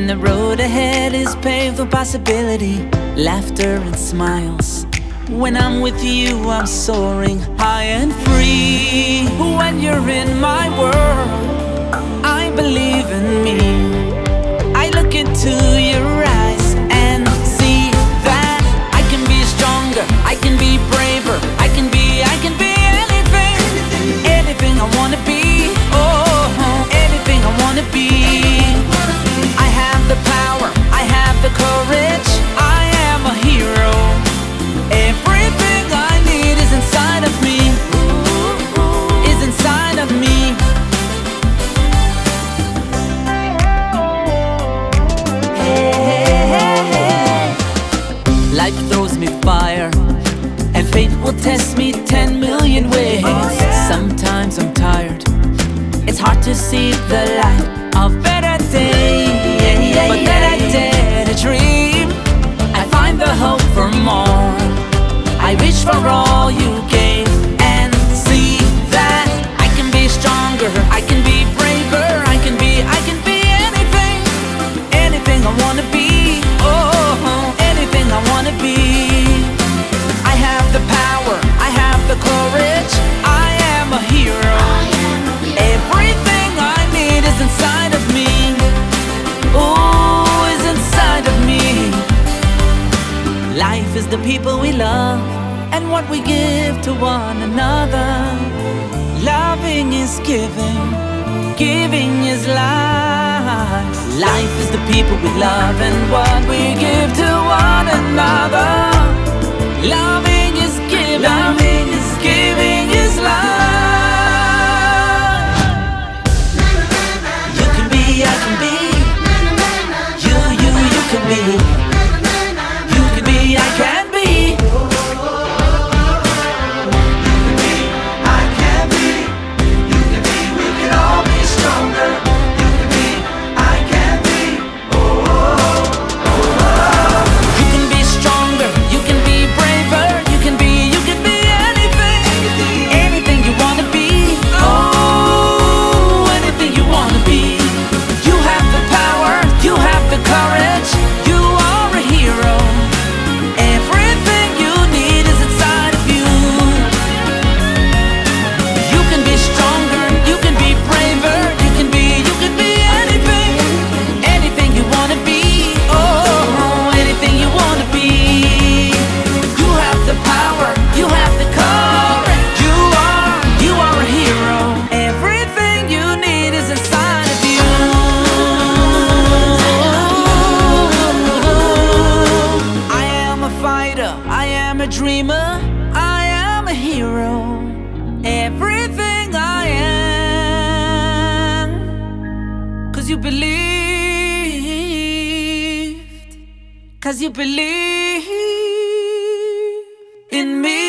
and the road ahead is paved with possibility, laughter and smiles. When I'm with you, I'm soaring high and free. When you're in my world, I believe in me. I look into your eyes and see that I can be stronger, I can be braver, I can be anything, anything I wanna be. Oh, anything I wanna be. I have the power, I have the courage, I am a hero. Everything I need is inside of me, is inside of me. Life throws me fire, and fate will test me 10 million ways. Sometimes I'm tired, it's hard to see the light of better days. But then I dare to dream, I find the hope for more. I reach for all you gave and see that I can be stronger, I can be braver, I can be anything, anything I wanna be. Oh, anything I wanna be. I have the power, I have the courage, I am a hero. Everything I need is inside of me. Oh, is inside of me. Life is the people we love and what we give to one another. Loving is giving, giving is life. Life is the people we love and what we give to one another. Loving is giving, giving is life. You can be, I can be. You can be. You can be, I can be. I am a dreamer, I am a hero. Everything I am, 'cause you believed, 'cause you believe in me.